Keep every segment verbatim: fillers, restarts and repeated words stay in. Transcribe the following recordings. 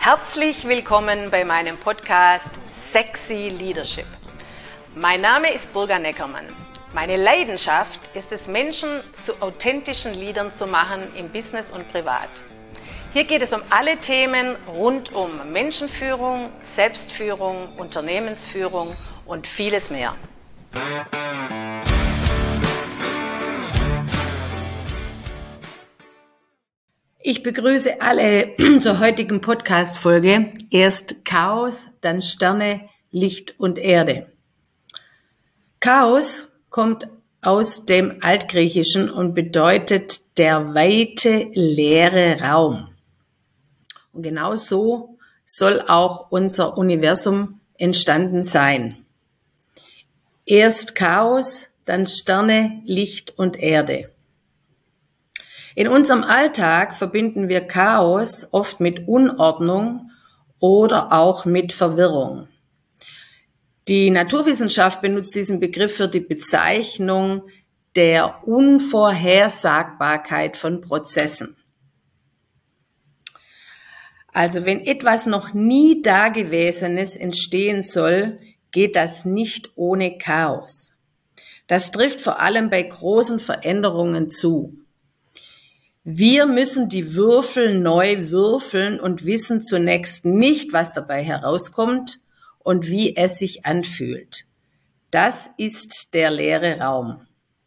Herzlich willkommen bei meinem Podcast Sexy Leadership. Mein Name ist Burga Neckermann. Meine Leidenschaft ist es, Menschen zu authentischen Leadern zu machen im Business und privat. Hier geht es um alle Themen rund um Menschenführung, Selbstführung, Unternehmensführung und vieles mehr. Ich begrüße alle zur heutigen Podcast-Folge. Erst Chaos, dann Sterne, Licht und Erde. Chaos kommt aus dem Altgriechischen und bedeutet der weite, leere Raum. Und genau so soll auch unser Universum entstanden sein. Erst Chaos, dann Sterne, Licht und Erde. In unserem Alltag verbinden wir Chaos oft mit Unordnung oder auch mit Verwirrung. Die Naturwissenschaft benutzt diesen Begriff für die Bezeichnung der Unvorhersagbarkeit von Prozessen. Also wenn etwas noch nie Dagewesenes entstehen soll, geht das nicht ohne Chaos. Das trifft vor allem bei großen Veränderungen zu. Wir müssen die Würfel neu würfeln und wissen zunächst nicht, was dabei herauskommt und wie es sich anfühlt. Das ist der leere Raum.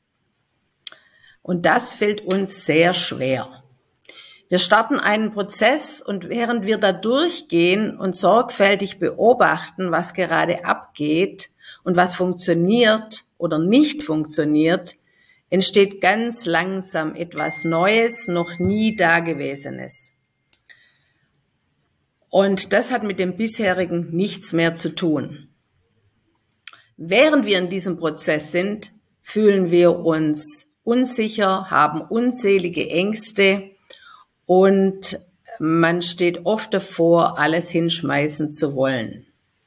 Und das fällt uns sehr schwer. Wir starten einen Prozess und während wir da durchgehen und sorgfältig beobachten, was gerade abgeht und was funktioniert oder nicht funktioniert, entsteht ganz langsam etwas Neues, noch nie Dagewesenes. Und das hat mit dem bisherigen nichts mehr zu tun. Während wir in diesem Prozess sind, fühlen wir uns unsicher, haben unzählige Ängste und man steht oft davor, alles hinschmeißen zu wollen.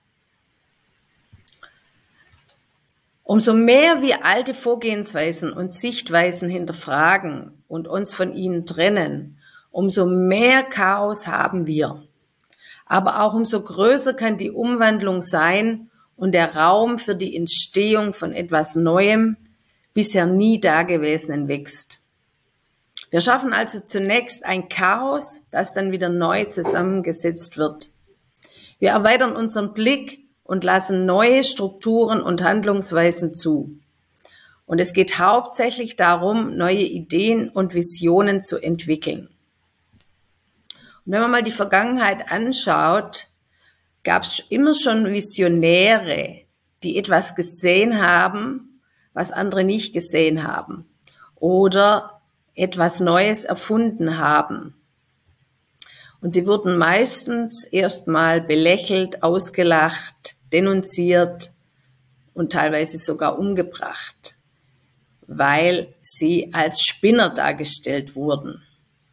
Umso mehr wir alte Vorgehensweisen und Sichtweisen hinterfragen und uns von ihnen trennen, umso mehr Chaos haben wir. Aber auch umso größer kann die Umwandlung sein und der Raum für die Entstehung von etwas Neuem, bisher nie Dagewesenen wächst. Wir schaffen also zunächst ein Chaos, das dann wieder neu zusammengesetzt wird. Wir erweitern unseren Blick und lassen neue Strukturen und Handlungsweisen zu. Und es geht hauptsächlich darum, neue Ideen und Visionen zu entwickeln. Und wenn man mal die Vergangenheit anschaut, gab es immer schon Visionäre, die etwas gesehen haben, was andere nicht gesehen haben, oder etwas Neues erfunden haben. Und sie wurden meistens erstmal belächelt, ausgelacht, denunziert und teilweise sogar umgebracht, weil sie als Spinner dargestellt wurden.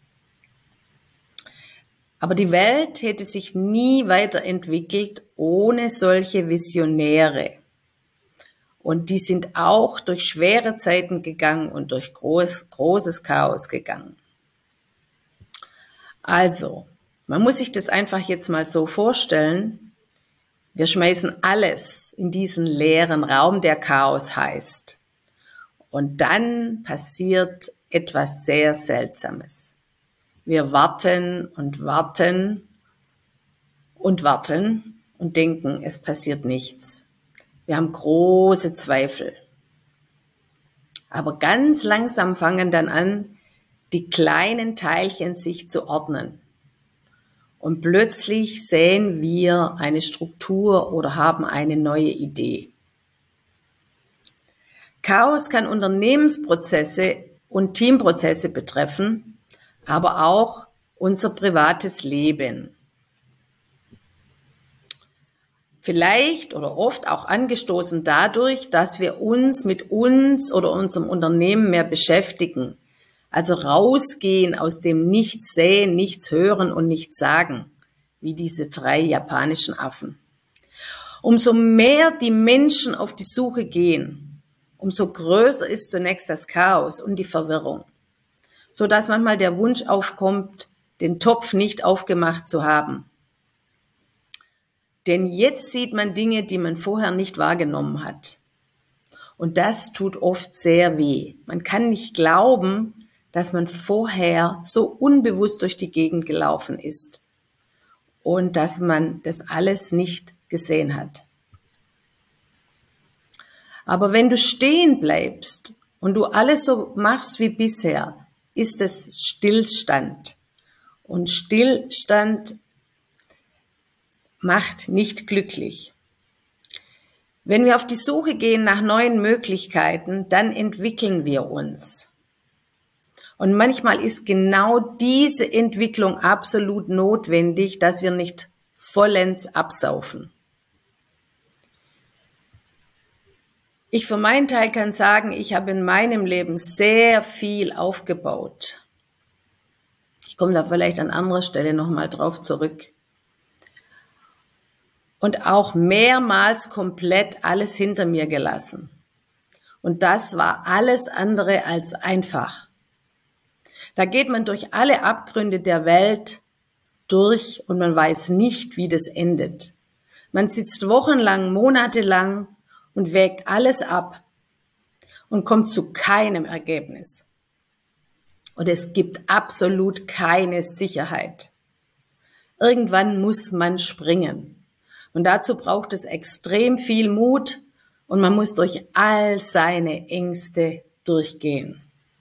Aber die Welt hätte sich nie weiterentwickelt ohne solche Visionäre. Und die sind auch durch schwere Zeiten gegangen und durch groß, großes Chaos gegangen. Also, man muss sich das einfach jetzt mal so vorstellen. Wir schmeißen alles in diesen leeren Raum, der Chaos heißt. Und dann passiert etwas sehr Seltsames. Wir warten und warten und warten und denken, es passiert nichts. Wir haben große Zweifel. Aber ganz langsam fangen dann an, die kleinen Teilchen sich zu ordnen. Und plötzlich sehen wir eine Struktur oder haben eine neue Idee. Chaos kann Unternehmensprozesse und Teamprozesse betreffen, aber auch unser privates Leben. Vielleicht oder oft auch angestoßen dadurch, dass wir uns mit uns oder unserem Unternehmen mehr beschäftigen. Also rausgehen aus dem Nichts sehen, nichts hören und nichts sagen, wie diese drei japanischen Affen. Umso mehr die Menschen auf die Suche gehen, umso größer ist zunächst das Chaos und die Verwirrung, so dass manchmal der Wunsch aufkommt, den Topf nicht aufgemacht zu haben. Denn jetzt sieht man Dinge, die man vorher nicht wahrgenommen hat. Und das tut oft sehr weh. Man kann nicht glauben, dass man vorher so unbewusst durch die Gegend gelaufen ist und dass man das alles nicht gesehen hat. Aber wenn du stehen bleibst und du alles so machst wie bisher, ist es Stillstand. Und Stillstand macht nicht glücklich. Wenn wir auf die Suche gehen nach neuen Möglichkeiten, dann entwickeln wir uns. Und manchmal ist genau diese Entwicklung absolut notwendig, dass wir nicht vollends absaufen. Ich für meinen Teil kann sagen, ich habe in meinem Leben sehr viel aufgebaut. Ich komme da vielleicht an anderer Stelle nochmal drauf zurück. Und auch mehrmals komplett alles hinter mir gelassen. Und das war alles andere als einfach. Da geht man durch alle Abgründe der Welt durch und man weiß nicht, wie das endet. Man sitzt wochenlang, monatelang und wägt alles ab und kommt zu keinem Ergebnis. Und es gibt absolut keine Sicherheit. Irgendwann muss man springen. Und dazu braucht es extrem viel Mut und man muss durch all seine Ängste durchgehen.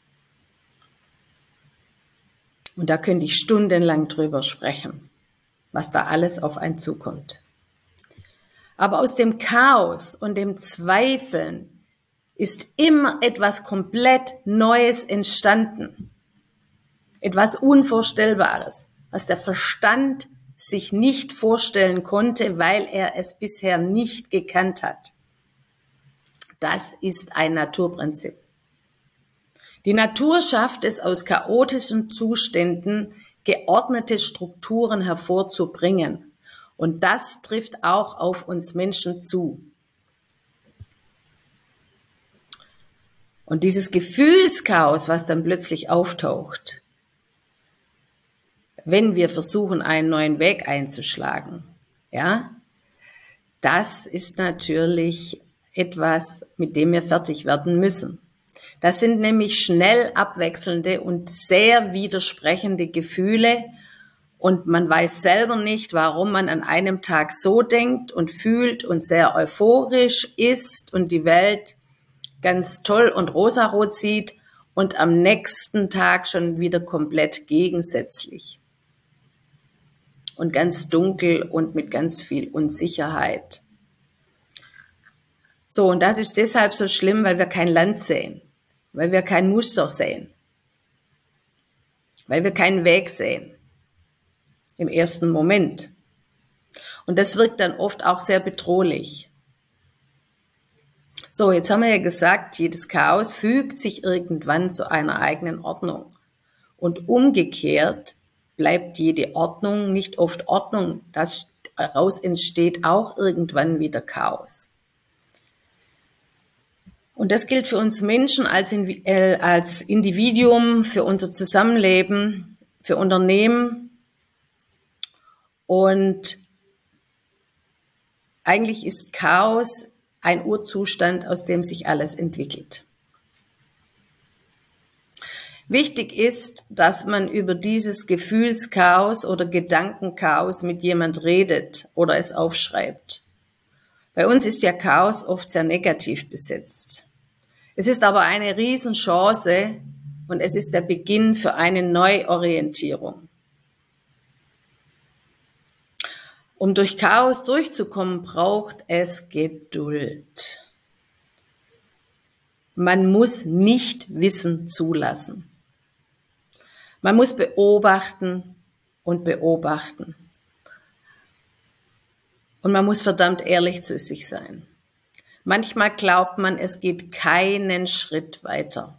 Und da könnte ich stundenlang drüber sprechen, was da alles auf einen zukommt. Aber aus dem Chaos und dem Zweifeln ist immer etwas komplett Neues entstanden. Etwas Unvorstellbares, was der Verstand sich nicht vorstellen konnte, weil er es bisher nicht gekannt hat. Das ist ein Naturprinzip. Die Natur schafft es, aus chaotischen Zuständen geordnete Strukturen hervorzubringen. Und das trifft auch auf uns Menschen zu. Und dieses Gefühlschaos, was dann plötzlich auftaucht, wenn wir versuchen, einen neuen Weg einzuschlagen, ja, das ist natürlich etwas, mit dem wir fertig werden müssen. Das sind nämlich schnell abwechselnde und sehr widersprechende Gefühle und man weiß selber nicht, warum man an einem Tag so denkt und fühlt und sehr euphorisch ist und die Welt ganz toll und rosarot sieht und am nächsten Tag schon wieder komplett gegensätzlich und ganz dunkel und mit ganz viel Unsicherheit. So, und das ist deshalb so schlimm, weil wir kein Land sehen, weil wir kein Muster sehen, weil wir keinen Weg sehen im ersten Moment. Und das wirkt dann oft auch sehr bedrohlich. So, jetzt haben wir ja gesagt, jedes Chaos fügt sich irgendwann zu einer eigenen Ordnung. Und umgekehrt bleibt jede Ordnung nicht oft Ordnung. Daraus entsteht auch irgendwann wieder Chaos. Und das gilt für uns Menschen als, äh, als Individuum, für unser Zusammenleben, für Unternehmen. Und eigentlich ist Chaos ein Urzustand, aus dem sich alles entwickelt. Wichtig ist, dass man über dieses Gefühlschaos oder Gedankenchaos mit jemand redet oder es aufschreibt. Bei uns ist ja Chaos oft sehr negativ besetzt. Es ist aber eine Riesenchance und es ist der Beginn für eine Neuorientierung. Um durch Chaos durchzukommen, braucht es Geduld. Man muss nicht Wissen zulassen. Man muss beobachten und beobachten. Und man muss verdammt ehrlich zu sich sein. Manchmal glaubt man, es geht keinen Schritt weiter.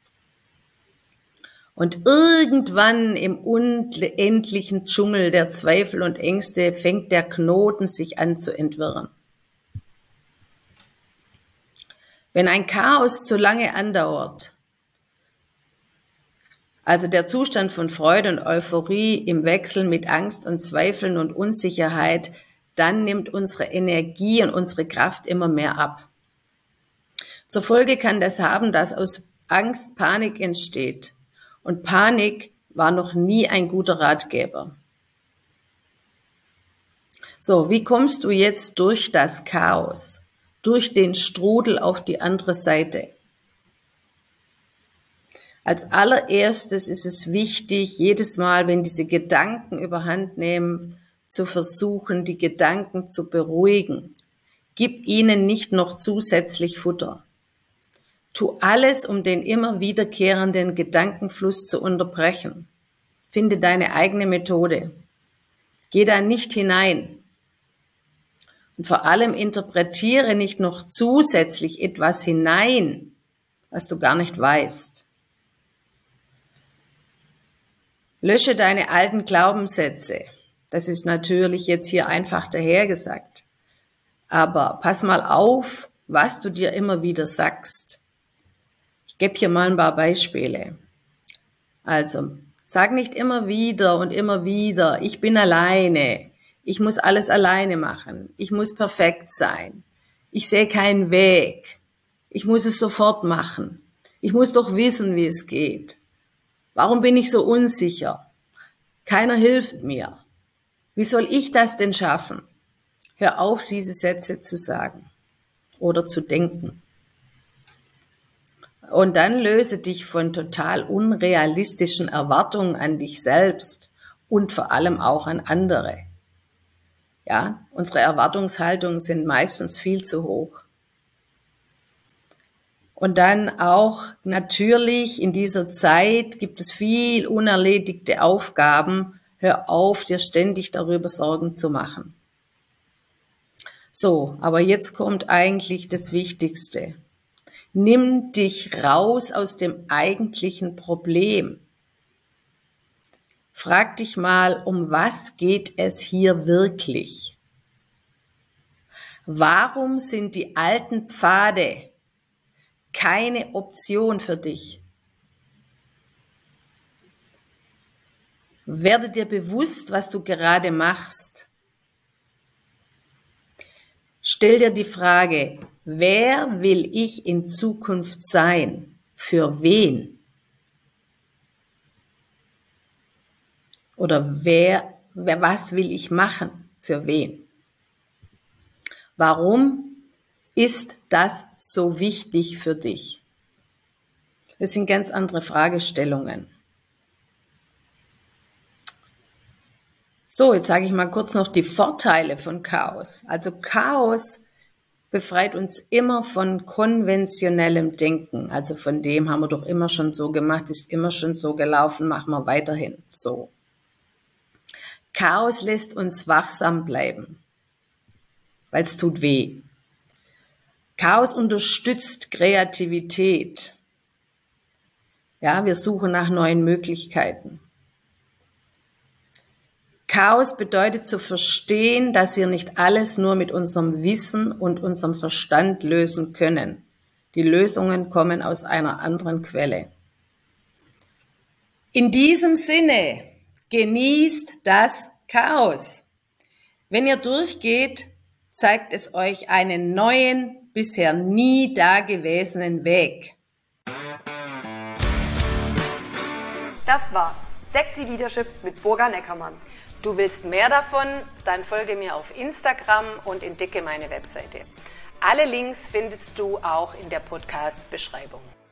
Und irgendwann im unendlichen Dschungel der Zweifel und Ängste fängt der Knoten sich an zu entwirren. Wenn ein Chaos zu lange andauert, also der Zustand von Freude und Euphorie im Wechsel mit Angst und Zweifeln und Unsicherheit, dann nimmt unsere Energie und unsere Kraft immer mehr ab. Zur Folge kann das haben, dass aus Angst Panik entsteht. Und Panik war noch nie ein guter Ratgeber. So, wie kommst du jetzt durch das Chaos, durch den Strudel auf die andere Seite? Als allererstes ist es wichtig, jedes Mal, wenn diese Gedanken überhand nehmen, zu versuchen, die Gedanken zu beruhigen. Gib ihnen nicht noch zusätzlich Futter. Tu alles, um den immer wiederkehrenden Gedankenfluss zu unterbrechen. Finde deine eigene Methode. Geh da nicht hinein. Und vor allem interpretiere nicht noch zusätzlich etwas hinein, was du gar nicht weißt. Lösche deine alten Glaubenssätze. Das ist natürlich jetzt hier einfach dahergesagt. Aber pass mal auf, was du dir immer wieder sagst. Ich gebe hier mal ein paar Beispiele. Also, sag nicht immer wieder und immer wieder, ich bin alleine, ich muss alles alleine machen, ich muss perfekt sein, ich sehe keinen Weg, ich muss es sofort machen, ich muss doch wissen, wie es geht. Warum bin ich so unsicher? Keiner hilft mir. Wie soll ich das denn schaffen? Hör auf, diese Sätze zu sagen oder zu denken. Und dann löse dich von total unrealistischen Erwartungen an dich selbst und vor allem auch an andere. Ja, unsere Erwartungshaltungen sind meistens viel zu hoch. Und dann auch natürlich in dieser Zeit gibt es viel unerledigte Aufgaben. Hör auf, dir ständig darüber Sorgen zu machen. So, aber jetzt kommt eigentlich das Wichtigste. Nimm dich raus aus dem eigentlichen Problem. Frag dich mal, um was geht es hier wirklich? Warum sind die alten Pfade keine Option für dich? Werde dir bewusst, was du gerade machst. Stell dir die Frage, wer will ich in Zukunft sein? Für wen? Oder wer, wer, was will ich machen? Für wen? Warum ist das so wichtig für dich? Das sind ganz andere Fragestellungen. So, jetzt sage ich mal kurz noch die Vorteile von Chaos. Also Chaos befreit uns immer von konventionellem Denken. Also von dem haben wir doch immer schon so gemacht, ist immer schon so gelaufen, machen wir weiterhin so. Chaos lässt uns wachsam bleiben, weil es tut weh. Chaos unterstützt Kreativität. Ja, wir suchen nach neuen Möglichkeiten. Chaos bedeutet zu verstehen, dass wir nicht alles nur mit unserem Wissen und unserem Verstand lösen können. Die Lösungen kommen aus einer anderen Quelle. In diesem Sinne, genießt das Chaos. Wenn ihr durchgeht, zeigt es euch einen neuen, bisher nie dagewesenen Weg. Das war Sexy Leadership mit Burga Neckermann. Du willst mehr davon? Dann folge mir auf Instagram und entdecke meine Webseite. Alle Links findest du auch in der Podcast-Beschreibung.